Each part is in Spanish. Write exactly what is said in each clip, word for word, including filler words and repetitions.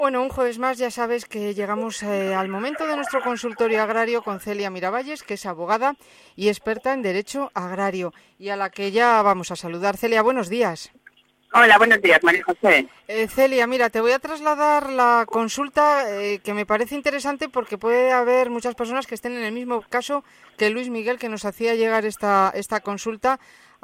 Bueno, un jueves más ya sabes que llegamos eh, al momento de nuestro consultorio agrario con Celia Miravalles, que es abogada y experta en derecho agrario, y a la que ya vamos a saludar. Celia, buenos días. Hola, buenos días, María José. Eh, Celia, mira, te voy a trasladar la consulta eh, que me parece interesante porque puede haber muchas personas que estén en el mismo caso que Luis Miguel, que nos hacía llegar esta, esta consulta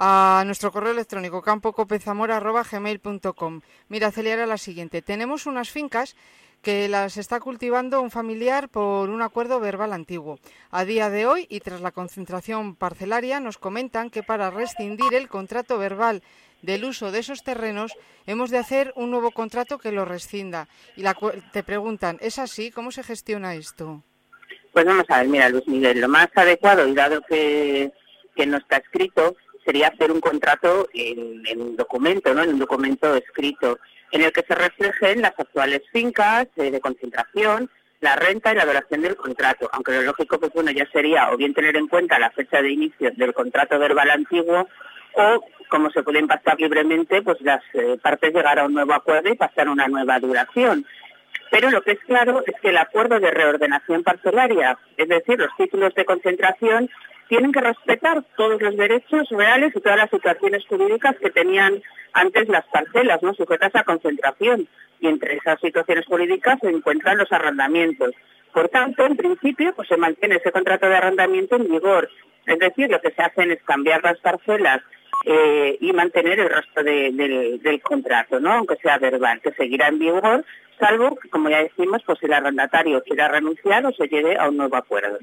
a nuestro correo electrónico campo cope zamora arroba gmail punto com. Mira, Celia, era la siguiente. Tenemos unas fincas que las está cultivando un familiar por un acuerdo verbal antiguo. A día de hoy, y tras la concentración parcelaria, nos comentan que para rescindir el contrato verbal del uso de esos terrenos, hemos de hacer un nuevo contrato que lo rescinda. Y la, te preguntan, ¿es así? ¿Cómo se gestiona esto? Pues vamos a ver, mira, Luis Miguel, lo más adecuado, y dado que, que no está escrito, sería hacer un contrato en, en un documento, ¿no? En un documento escrito, en el que se reflejen las actuales fincas eh, de concentración, la renta y la duración del contrato, aunque lo lógico, pues bueno, ya sería o bien tener en cuenta la fecha de inicio del contrato verbal antiguo, o, como se puede impactar libremente, pues las eh, partes llegar a un nuevo acuerdo y pasar una nueva duración. Pero lo que es claro es que el acuerdo de reordenación parcelaria, es decir, los títulos de concentración, tienen que respetar todos los derechos reales y todas las situaciones jurídicas que tenían antes las parcelas, ¿no?, sujetas a concentración. Y entre esas situaciones jurídicas se encuentran los arrendamientos. Por tanto, en principio, pues se mantiene ese contrato de arrendamiento en vigor. Es decir, lo que se hacen es cambiar las parcelas eh, y mantener el resto de, de, del contrato, ¿no?, aunque sea verbal, que seguirá en vigor, salvo que, como ya decimos, pues el arrendatario quiera renunciar o se llegue a un nuevo acuerdo.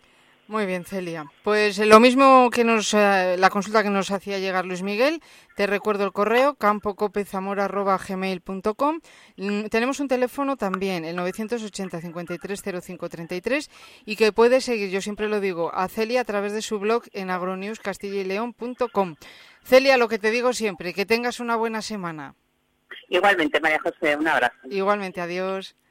Muy bien, Celia. Pues lo mismo que nos eh, la consulta que nos hacía llegar Luis Miguel, te recuerdo el correo campo cope zamora arroba gmail punto com. Mm, tenemos un teléfono también, el novecientos ochenta, cincuenta y tres, cero cinco, treinta y tres, y que puede seguir, yo siempre lo digo, a Celia a través de su blog en agronews castilla y león punto com. Celia, lo que te digo siempre, que tengas una buena semana. Igualmente, María José, un abrazo. Igualmente, adiós.